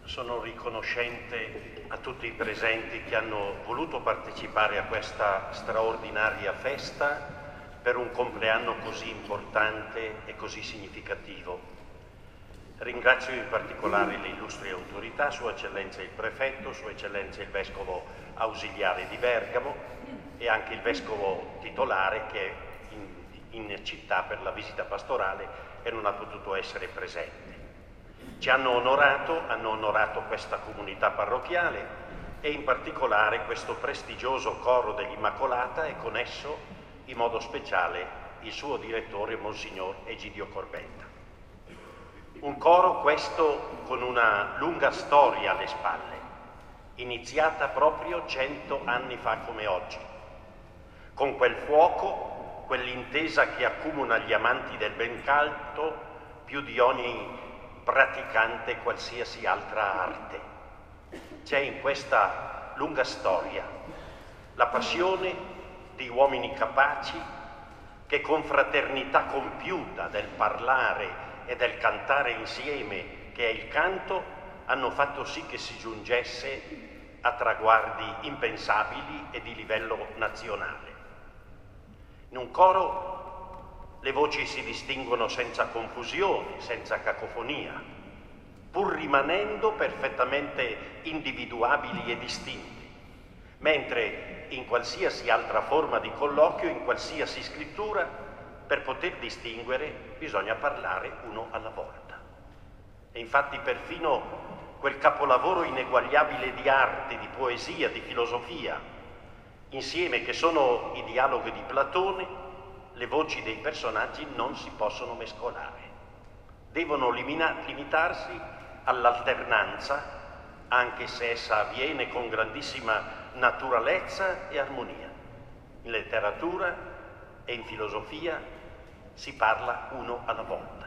Sono riconoscente a tutti i presenti che hanno voluto partecipare a questa straordinaria festa per un compleanno così importante e così significativo. Ringrazio in particolare le illustri autorità, Sua Eccellenza il Prefetto, Sua Eccellenza il Vescovo Ausiliare di Bergamo e anche il Vescovo titolare che è in città per la visita pastorale e non ha potuto essere presente. Ci hanno onorato questa comunità parrocchiale e in particolare questo prestigioso coro dell'Immacolata e con esso in modo speciale il suo direttore Monsignor Egidio Corbetta. Un coro questo con una lunga storia alle spalle, iniziata proprio 100 anni fa come oggi, con quel fuoco, quell'intesa che accumula gli amanti del ben canto più di ogni praticante qualsiasi altra arte. C'è in questa lunga storia la passione di uomini capaci che con fraternità compiuta del parlare e del cantare insieme, che è il canto, hanno fatto sì che si giungesse a traguardi impensabili e di livello nazionale. In un coro le voci si distinguono senza confusione, senza cacofonia, pur rimanendo perfettamente individuabili e distinti, mentre in qualsiasi altra forma di colloquio, in qualsiasi scrittura, per poter distinguere bisogna parlare uno alla volta. E infatti perfino quel capolavoro ineguagliabile di arte, di poesia, di filosofia, insieme che sono i dialoghi di Platone, le voci dei personaggi non si possono mescolare, devono limitarsi all'alternanza, anche se essa avviene con grandissima naturalezza e armonia. In letteratura e in filosofia si parla uno alla volta.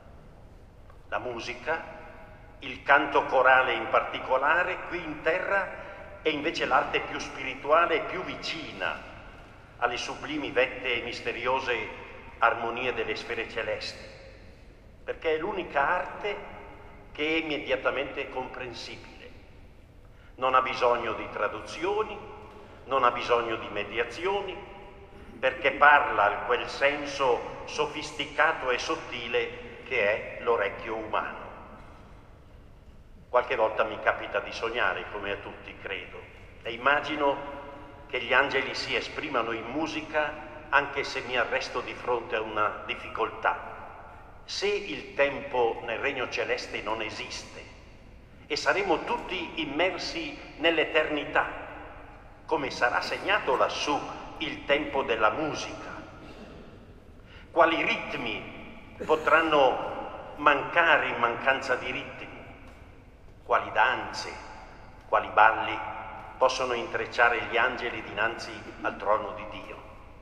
La musica, il canto corale in particolare, qui in terra è invece l'arte più spirituale e più vicina alle sublimi vette e misteriose armonie delle sfere celesti, perché è l'unica arte che è immediatamente comprensibile. Non ha bisogno di traduzioni, non ha bisogno di mediazioni, perché parla a quel senso sofisticato e sottile che è l'orecchio umano. Qualche volta mi capita di sognare, come a tutti credo, e immagino che gli angeli si esprimano in musica anche se mi arresto di fronte a una difficoltà. Se il tempo nel regno celeste non esiste e saremo tutti immersi nell'eternità, come sarà segnato lassù il tempo della musica? Quali ritmi potranno mancare in mancanza di ritmi? Quali danze, quali balli possono intrecciare gli angeli dinanzi al trono di Dio?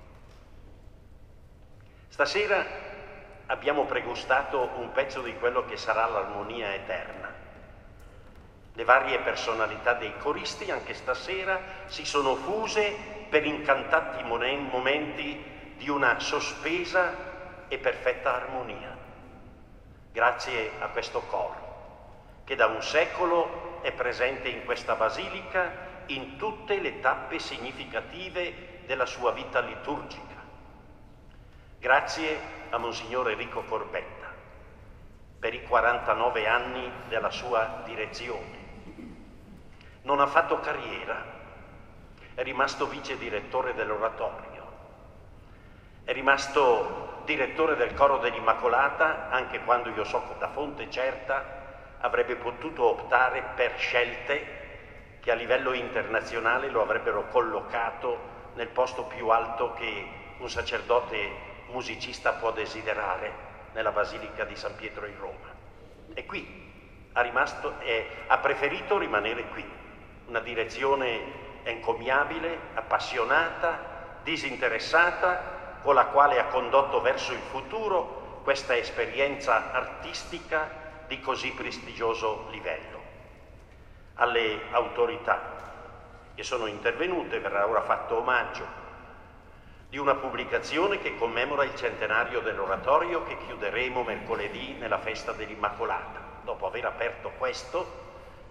Stasera abbiamo pregustato un pezzo di quello che sarà l'armonia eterna. Le varie personalità dei coristi anche stasera si sono fuse per incantati momenti di una sospesa e perfetta armonia. Grazie a questo coro, che da un secolo è presente in questa basilica in tutte le tappe significative della sua vita liturgica. Grazie a Monsignor Enrico Corbetta per i 49 anni della sua direzione. Non ha fatto carriera, è rimasto vice direttore dell'oratorio, è rimasto direttore del coro dell'Immacolata, anche quando io so da fonte certa avrebbe potuto optare per scelte che a livello internazionale lo avrebbero collocato nel posto più alto che un sacerdote musicista può desiderare nella Basilica di San Pietro in Roma. E qui ha preferito rimanere qui, una direzione encomiabile, appassionata, disinteressata, con la quale ha condotto verso il futuro questa esperienza artistica di così prestigioso livello. Alle autorità che sono intervenute verrà ora fatto omaggio di una pubblicazione che commemora il centenario dell'oratorio che chiuderemo mercoledì nella festa dell'Immacolata. Dopo aver aperto questo,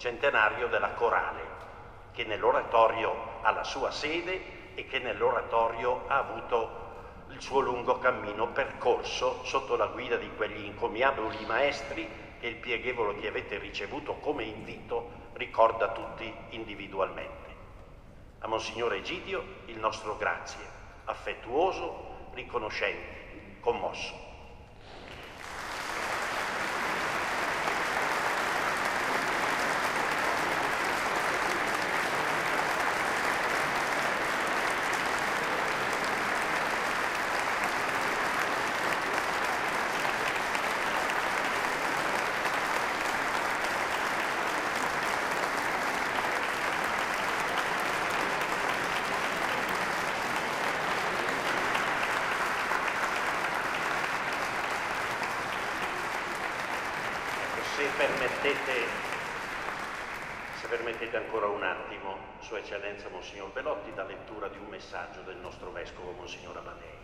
centenario della Corale, che nell'oratorio ha la sua sede e che nell'oratorio ha avuto il suo lungo cammino percorso sotto la guida di quegli incommiabili maestri che il pieghevole che avete ricevuto come invito ricorda tutti individualmente. A Monsignore Egidio il nostro grazie, affettuoso, riconoscente, commosso. Se permettete ancora un attimo, Sua Eccellenza Monsignor Belotti, dà lettura di un messaggio del nostro Vescovo Monsignor Amadei.